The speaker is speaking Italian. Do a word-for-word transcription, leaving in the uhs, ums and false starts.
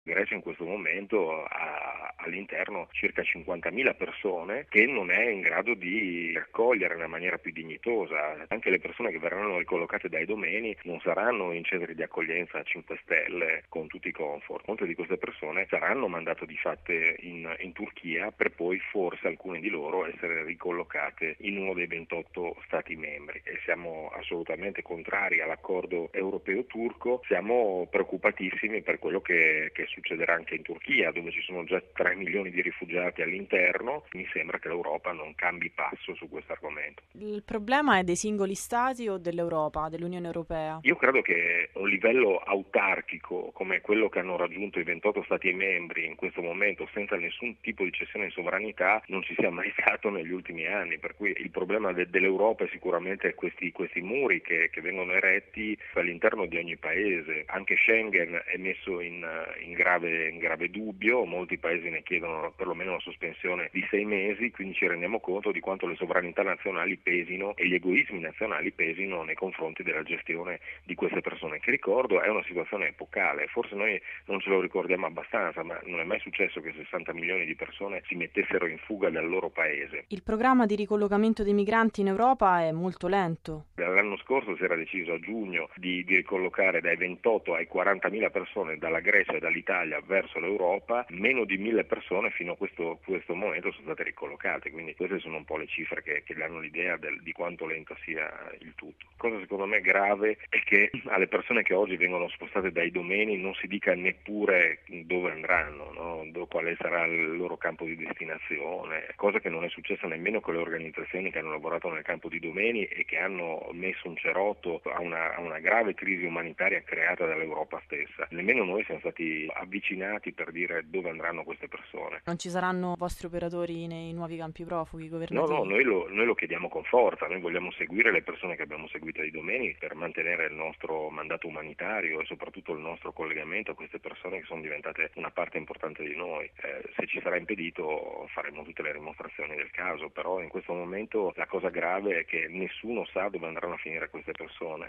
Grecia in questo momento ha all'interno circa cinquantamila persone che non è in grado di accogliere nella maniera più dignitosa. Anche le persone che verranno ricollocate dai domeni non saranno in centri di accoglienza a cinque stelle con tutti i comfort. Molte di queste persone saranno mandate di fatto in, in Turchia per poi forse alcune di loro essere ricollocate in uno dei ventotto stati membri. E siamo assolutamente contrari all'accordo europeo-turco, siamo preoccupatissimi per quello che, che succederà anche in Turchia, dove ci sono già tre milioni di rifugiati all'interno. Mi sembra che l'Europa non cambi passo su questo argomento. Il problema è dei singoli stati o dell'Europa, dell'Unione Europea? Io credo che un livello autarchico come quello che hanno raggiunto i ventotto stati membri in questo momento, senza nessun tipo di cessione di sovranità, non ci sia mai stato negli ultimi anni. Per cui il problema de- dell'Europa è sicuramente questi, questi muri che, che vengono eretti all'interno di ogni paese. Anche Schengen è messo in, in, grave, in grave dubbio, molti paesi ne chiedono perlomeno una sospensione di sei mesi, quindi ci rendiamo conto di quanto le sovranità nazionali pesino e gli egoismi nazionali pesino nei confronti della gestione di queste persone, che ricordo è una situazione epocale. Forse noi non ce lo ricordiamo abbastanza, ma non è mai successo che sessanta milioni di persone si mettessero in fuga dal loro paese. Il programma di ricollocamento dei migranti in Europa è molto lento. L'anno scorso si era deciso a giugno di, di ricollocare dai ventotto ai quarantamila persone dalla Grecia e dall'Italia verso l'Europa. Meno di mille persone fino a questo, questo momento sono state ricollocate, quindi queste sono un po' le cifre che, che danno l'idea del, di quanto lento sia il tutto. Cosa secondo me grave è che alle persone che oggi vengono spostate dai domeni non si dica neppure dove andranno, no? Quale sarà il loro campo di destinazione, cosa che non è successa nemmeno con le organizzazioni che hanno lavorato nel campo di domeni e che hanno messo un cerotto a una, a una grave crisi umanitaria creata dall'Europa stessa. Nemmeno noi siamo stati avvicinati per dire dove andranno queste persone. Non ci saranno vostri operatori nei nuovi campi profughi No, no, governativi? noi lo, noi lo chiediamo con forza, noi vogliamo seguire le persone che abbiamo seguito ai domeni per mantenere il nostro mandato umanitario e soprattutto il nostro collegamento a queste persone che sono diventate una parte importante di noi. Eh, se ci sarà impedito faremo tutte le dimostrazioni del caso, però in questo momento la cosa grave è che nessuno sa dove andranno a finire queste persone.